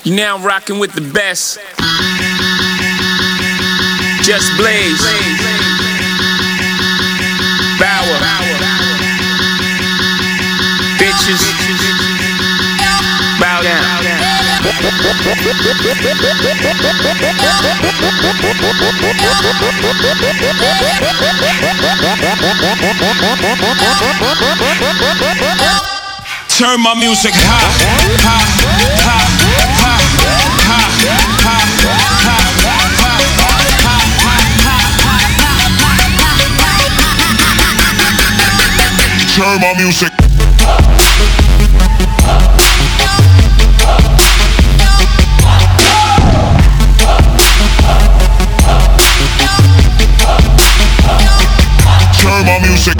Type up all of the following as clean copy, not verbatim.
You now rocking with the best. Just Blaze. Bauer. Bitches. Bow down. Turn my music high, high, high, high, high, high, high. Turn my music. Turn my music.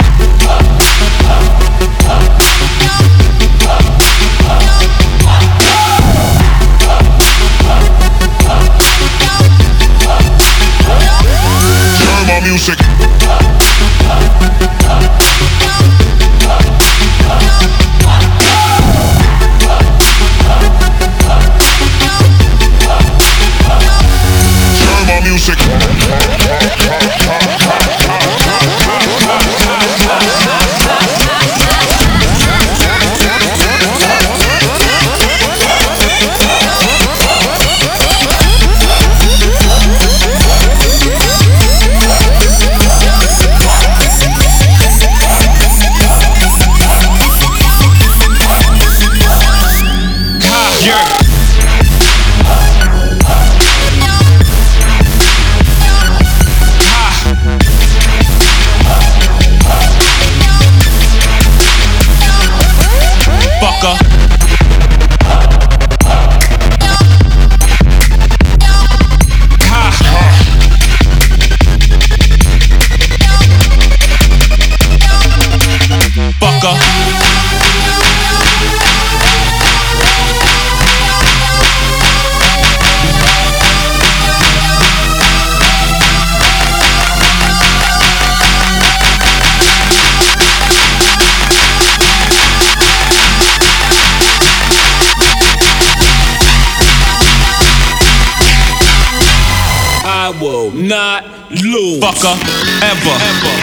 Music. Turn my music. I will not lose, fucker, ever.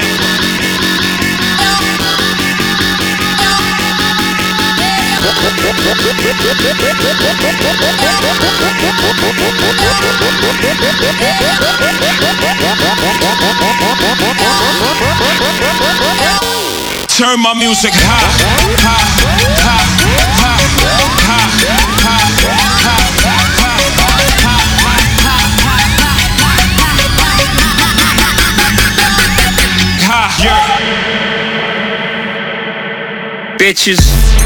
Turn my music high, high, high, high, high, high, bitches.